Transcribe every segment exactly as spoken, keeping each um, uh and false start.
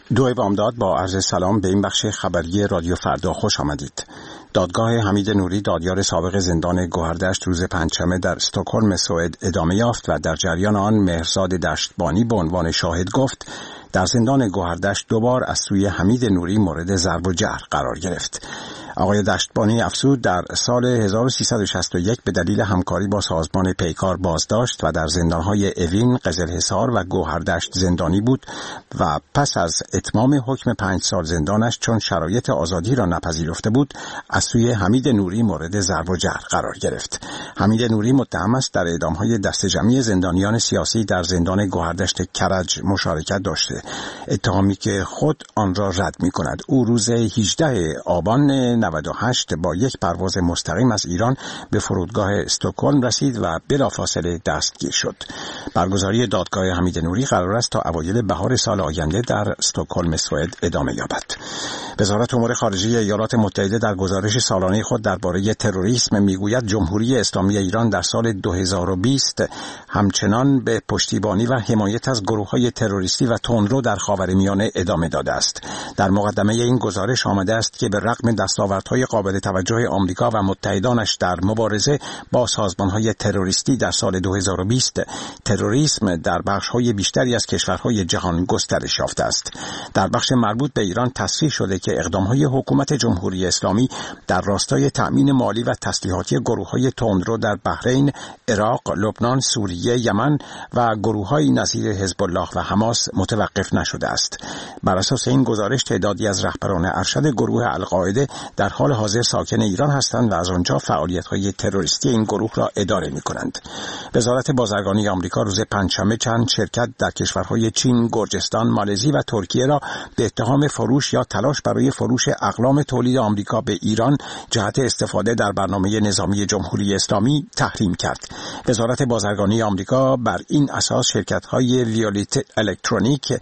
دو بامداد با عرض سلام به این بخش خبری رادیو فردا خوش آمدید. دادگاه حمید نوری دادیار سابق زندان گوهردشت روز پنجشنبه در استکهلم سوئد ادامه یافت و در جریان آن مهرزاد دشتبانی به عنوان شاهد گفت در زندان گوهردشت دوبار از سوی حمید نوری مورد ضرب و جرح قرار گرفت. آقای دشتبانی افزود در سال هزار و سیصد و شصت و یک به دلیل همکاری با سازمان پیکار بازداشت و در زندانهای اوین، قزلحصار و گوهردشت زندانی بود و پس از اتمام حکم پنج سال زندانش چون شرایط آزادی را نپذیرفته بود از سوی حمید نوری مورد ضرب و جرح قرار گرفت. حمید نوری متهم است در اعدامهای دسته جمعی زندانیان سیاسی در زندان گوهردشت کرج مشارکت داشته، اتهامی که خود آن را رد می‌کند. او روز هجدهم آبان نود و هشت با یک پرواز مستقیم از ایران به فرودگاه استکهلم رسید و بلافاصله دستگیر شد. برگزاری دادگاه حمید نوری قرار است تا اوایل بهار سال آینده در استکهلم سوئد ادامه یابد. وزارت امور خارجه ایالات متحده در گزارش سالانه خود درباره تروریسم میگوید جمهوری اسلامی ایران در سال دو هزار و بیست همچنان به پشتیبانی و حمایت از گروه‌های تروریستی و تندرو در خاورمیانه ادامه داده است. در مقدمه این گزارش آمده است که به رغم دستاوردهای قابل توجه آمریکا و متحدانش در مبارزه با سازمان‌های تروریستی در سال دو هزار و بیست، تروریسم در بخش‌های بیشتری از کشورهای جهان گسترش یافته است. در بخش مربوط به ایران تصریح شده که اقدام‌های حکومت جمهوری اسلامی در راستای تأمین مالی و تسلیحاتی گروه‌های تندرو در بحرین، عراق، لبنان، سوریه، یمن و گروه‌های نظیر حزب الله و حماس متوقف نشده است. بر اساس این گزارش تعدادی از رهبران ارشد گروه القاعده در حال حاضر ساکن ایران هستند و از آنجا فعالیت‌های تروریستی این گروه را اداره می‌کنند. وزارت بازرگانی آمریکا روز پنجشنبه چند شرکت در کشورهای چین، گرجستان، مالزی و ترکیه را به اتهام فروش یا تلاش برای فروش اقلام تولید آمریکا به ایران جهت استفاده در برنامه نظامی جمهوری اسلامی تحریم کرد. وزارت بازرگانی آمریکا بر این اساس شرکت‌های ویولیت الکترونیک،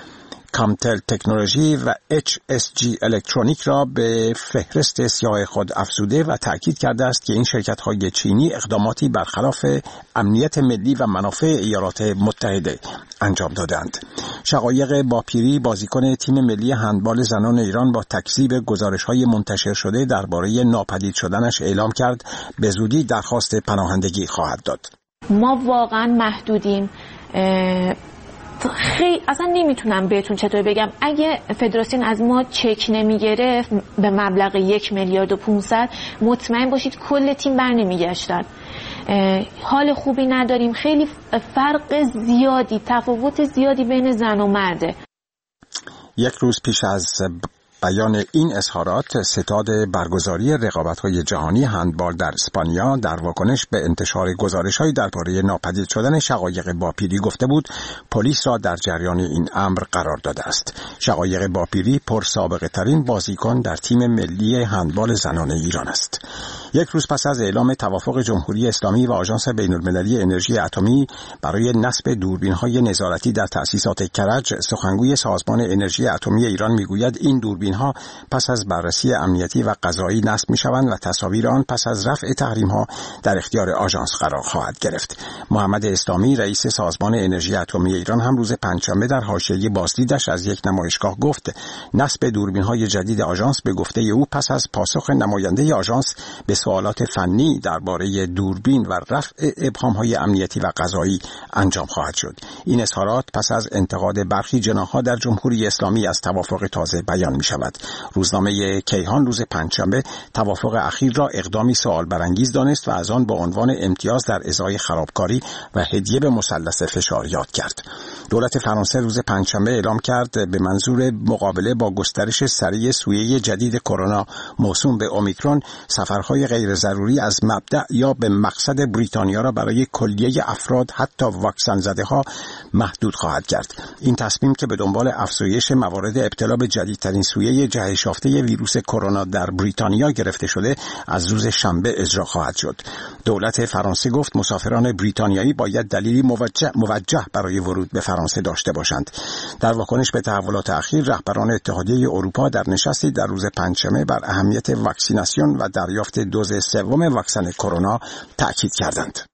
کامتل تکنولوژی و اچ اس جی الکترونیک را به فهرست سیاه خود افزوده و تأکید کرده است که این شرکت‌های چینی اقداماتی برخلاف امنیت ملی و منافع ایالات متحده انجام دادند. شقایق باپیری، بازیکن تیم ملی هندبال زنان ایران، با تکذیب گزارش‌های منتشر شده درباره ناپدید شدنش اعلام کرد به زودی درخواست پناهندگی خواهد داد. ما واقعا محدودیم. خیلی اصلا نمیتونم بهتون چطور بگم، اگه فدراسیون از ما چک نمیگرفت به مبلغ یک میلیارد و پونصد، مطمئن باشید کل تیم بر نمیگشتن. حال خوبی نداریم، خیلی فرق زیادی، تفاوت زیادی بین زن و مرده. یک روز پیش از بیان این اظهارات، ستاد برگزاری رقابت‌های جهانی هندبال در اسپانیا در واکنش به انتشار گزارش‌های درباره ناپدید شدن شقایق باپیری گفته بود پلیس را در جریان این امر قرار داده است. شقایق باپیری پرسابقه ترین بازیکن در تیم ملی هندبال زنان ایران است. یک روز پس از اعلام توافق جمهوری اسلامی و آژانس بین‌المللی انرژی اتمی برای نصب دوربین‌های نظارتی در تأسیسات کرج، سخنگوی سازمان انرژی اتمی ایران میگوید این دوربین ها پس از بررسی امنیتی و قضایی نصب می شوند و تصاویر آن پس از رفع تحریم ها در اختیار آژانس قرار خواهد گرفت. محمد اسلامی رئیس سازمان انرژی اتمی ایران هم روز پنجشنبه در حاشیه بازدیدش از یک نمایشگاه گفت نصب دوربین های جدید آژانس به گفته او پس از پاسخ نماینده آژانس به سوالات فنی درباره دوربین و رفع ابهام های امنیتی و قضایی انجام خواهد شد. این اظهارات پس از انتقاد برخی جناح‌ها در جمهوری اسلامی از توافق تازه بیان می شود. روزنامه کیهان روز پنجشنبه توافق اخیر را اقدامی سوال برانگیز دانست و از آن با عنوان امتیاز در ازای خرابکاری و هدیه به مثلث فشار یاد کرد. دولت فرانسه روز پنجشنبه اعلام کرد به منظور مقابله با گسترش سریع سویه جدید کرونا موسوم به اومیکرون، سفرهای غیر ضروری از مبدأ یا به مقصد بریتانیا را برای کلیه افراد حتی واکسن زده ها محدود خواهد کرد. این تصمیم که به دنبال افزایش موارد ابتلا به جدیدترین سویه جهش یافته ویروس کرونا در بریتانیا گرفته شده از روز شنبه اجرا خواهد شد. دولت فرانسه گفت مسافران بریتانیایی باید دلیلی موجه, موجه برای ورود به فرانسه داشته باشند. در واکنش به تحولات اخیر، رهبران اتحادیه اروپا در نشستی در روز پنجشنبه بر اهمیت واکسیناسیون و دریافت دوز سوم واکسن کرونا تأکید کردند.